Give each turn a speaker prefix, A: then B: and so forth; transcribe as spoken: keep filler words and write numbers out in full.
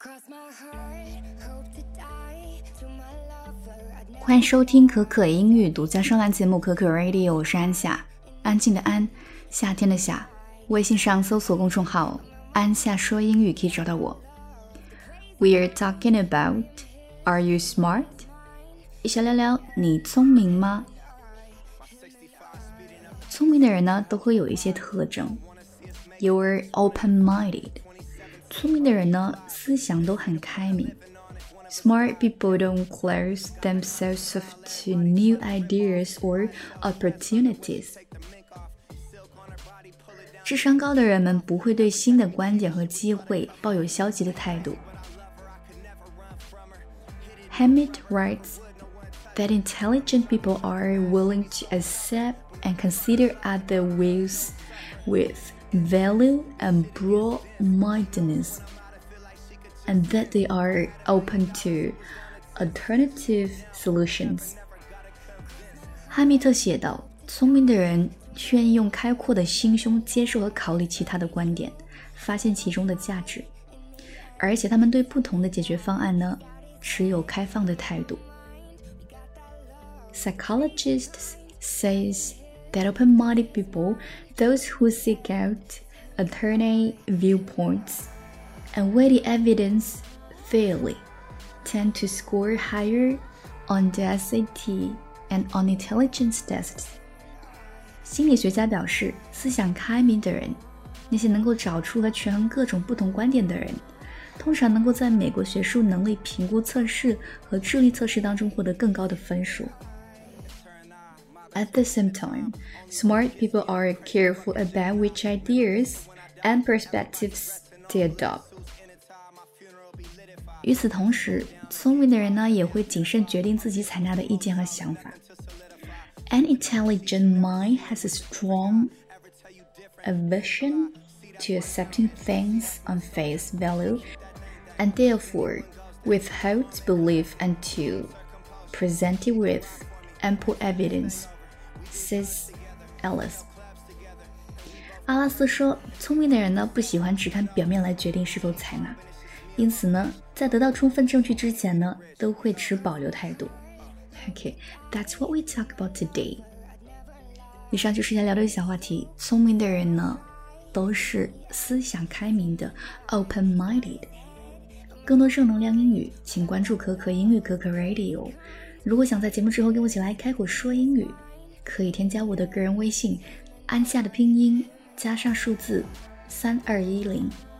A: 欢迎收听可可英语独家声浪节目可可 Radio， 我是安夏，安静的安，夏天的夏。微信上搜索公众号安夏说英语可以找到我。 We are talking about Are you smart? 一起聊聊你聪明吗？聪明的人呢都会有一些特征。 You're open-minded. 聪明的人呢思想都很开明。 Smart people don't close themselves off to new ideas or opportunities. 智商高的人们不会对新的观点和机会抱有消极的态度。 Hammett writes that intelligent people are willing to accept and consider other views with value and broad-mindedness, and that they are open to alternative solutions. 哈密特写道，聪明的人愿意用开阔的心胸接受和考虑其他的观点，发现其中的价值，而且他们对不同的解决方案呢持有开放的态度。 Psychologists says that open-minded people, those who seek out alternate viewpoints and weigh the evidence fairly, tend to score higher on the S A T and on intelligence tests. 心理学家表示，思想开明的人，那些能够找出和权衡各种不同观点的人，通常能够在美国学术能力评估测试和智力测试当中获得更高的分数。At the same time, smart people are careful about which ideas and perspectives they adopt. 与此同时，聪明的人呢也会谨慎决定自己采纳的意见和想法。An intelligent mind has a strong aversion to accepting things on face value, and therefore withholds belief until presented with ample evidence, says Alice. 阿拉斯说，聪明的人呢不喜欢只看表面来决定是否采纳，因此呢在得到充分证据之前呢都会持保留态度。 Okay, that's what we talk about today. 以上就是要聊的小话题。聪明的人呢都是思想开明的 open-minded。 更多正能量英语请关注可可英语可可 Radio。 如果想在节目之后跟我一起来开口说英语，可以添加我的个人微信安夏的拼音加上数字三二一零